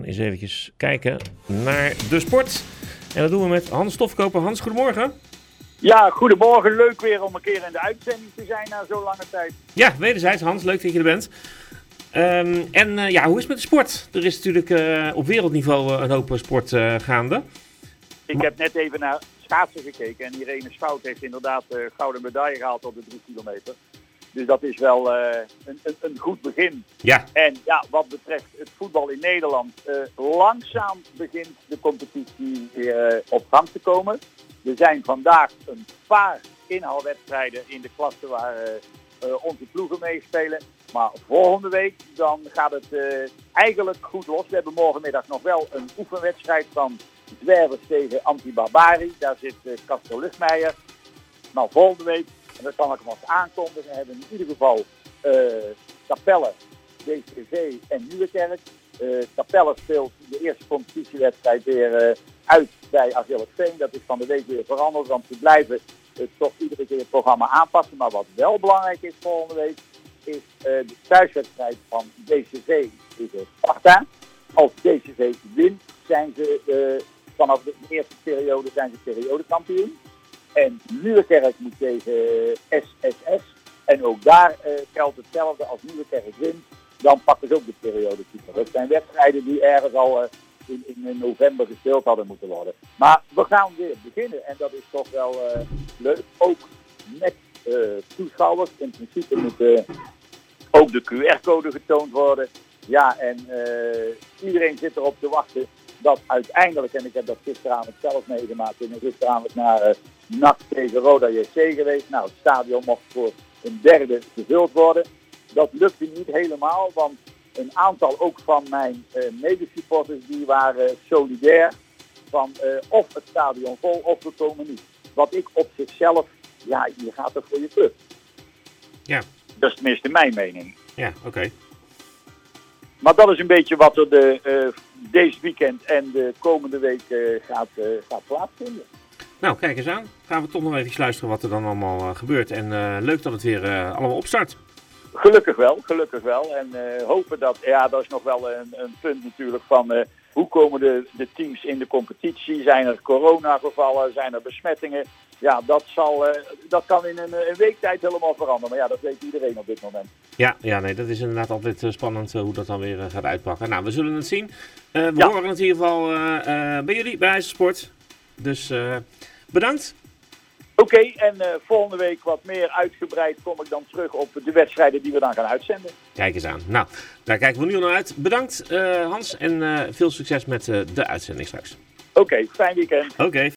eens eventjes kijken naar de sport. En dat doen we met Hans Stofkoper. Hans, goedemorgen. Ja, goedemorgen. Leuk weer om een keer in de uitzending te zijn na zo'n lange tijd. Ja, wederzijds Hans. Leuk dat je er bent. Hoe is het met de sport? Er is natuurlijk op wereldniveau een hoop sport gaande. Ik heb net even naar schaatsen gekeken en Irene Schout heeft inderdaad gouden medaille gehaald op de 3 kilometer. Dus dat is wel een goed begin. Ja. En ja, wat betreft het voetbal in Nederland, langzaam begint de competitie weer op gang te komen. Er zijn vandaag een paar inhaalwedstrijden in de klasse waar onze ploegen meespelen. Maar volgende week dan gaat het eigenlijk goed los. We hebben morgenmiddag nog wel een oefenwedstrijd van Zwervers tegen Antibarbari. Daar zit Casper Luchtmeijer. Nou, volgende week, en dat kan ik hem als aankondigen, hebben we in ieder geval Capelle, DCV en Nieuwekerk. Capelle speelt de eerste competitiewedstrijd weer uit bij Achillesveen. Dat is van de week weer veranderd, want we blijven toch iedere keer het programma aanpassen. Maar wat wel belangrijk is volgende week, is de thuiswedstrijd van DCV tegen Sparta. Als DCV wint, zijn ze vanaf de eerste periode zijn ze periodekampioen. En Nieuwekerk moet tegen SSS. En ook daar geldt hetzelfde. Als Nieuwekerk wint, dan pakken ze ook de periodetitel. Dat zijn wedstrijden die ergens al in november gespeeld hadden moeten worden. Maar we gaan weer beginnen en dat is toch wel leuk. Ook met toeschouwers. In principe moet ook de QR-code getoond worden. Ja, en iedereen zit erop te wachten dat uiteindelijk, en ik heb dat gisteravond zelf meegemaakt, ik ben gisteravond naar NAC tegen Roda JC geweest. Nou, het stadion mocht voor een derde gevuld worden. Dat lukte niet helemaal, want een aantal ook van mijn medesupporters die waren solidair van of het stadion vol of we komen niet. Wat ik op zichzelf, ja, je gaat er voor je club. Ja. Dat is tenminste mijn mening. Ja, oké. Maar dat is een beetje wat er deze weekend en de komende week gaat plaatsvinden. Nou, kijk eens aan. Gaan we toch nog even luisteren wat er dan allemaal gebeurt. En leuk dat het weer allemaal opstart. Gelukkig wel. En hopen dat, ja, dat is nog wel een punt natuurlijk van hoe komen de teams in de competitie? Zijn er coronagevallen? Zijn er besmettingen? Ja, dat kan in een week tijd helemaal veranderen. Maar ja, dat weet iedereen op dit moment. Ja, nee, dat is inderdaad altijd spannend hoe dat dan weer gaat uitpakken. Nou, we zullen het zien. We horen het in ieder geval bij jullie, bij IJzersport. Dus bedankt. Oké, en volgende week wat meer uitgebreid kom ik dan terug op de wedstrijden die we dan gaan uitzenden. Kijk eens aan. Nou, daar kijken we nu naar uit. Bedankt Hans en veel succes met de uitzending straks. Oké, fijn weekend. Oké.